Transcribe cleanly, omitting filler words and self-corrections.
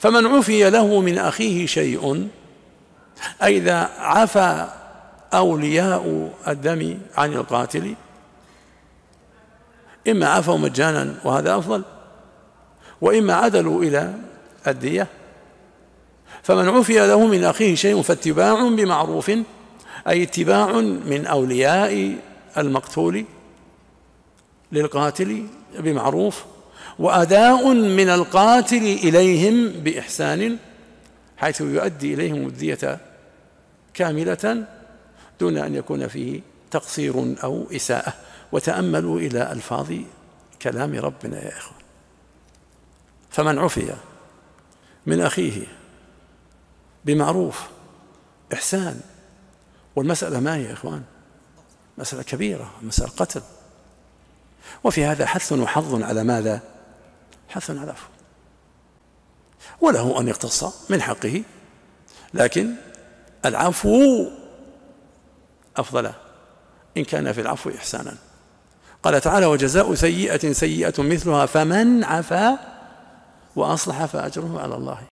فمن عفي له من أخيه شيء، أي إذا عفى أولياء الدم عن القاتل، إما عفوا مجانا وهذا أفضل، وإما عدلوا إلى الدية. فمن عفي له من أخيه شيء فاتباع بمعروف، أي اتباع من أولياء المقتول للقاتل بمعروف، وأداء من القاتل إليهم بإحسان، حيث يؤدي إليهم الدية كاملة دون أن يكون فيه تقصير أو إساءة. وتأملوا إلى ألفاظ كلام ربنا يا إخوان. فمن عفي من أخيه بمعروف إحسان، والمسألة ما هي يا إخوان؟ مسألة كبيرة، مسألة قتل، وفي هذا حث وحظ على ماذا؟ حث على العفو، وله أن يقتص من حقه، لكن العفو أفضل إن كان في العفو إحسانا. قال تعالى: وجزاء سيئة سيئة مثلها فمن عفا وأصلح فأجره على الله.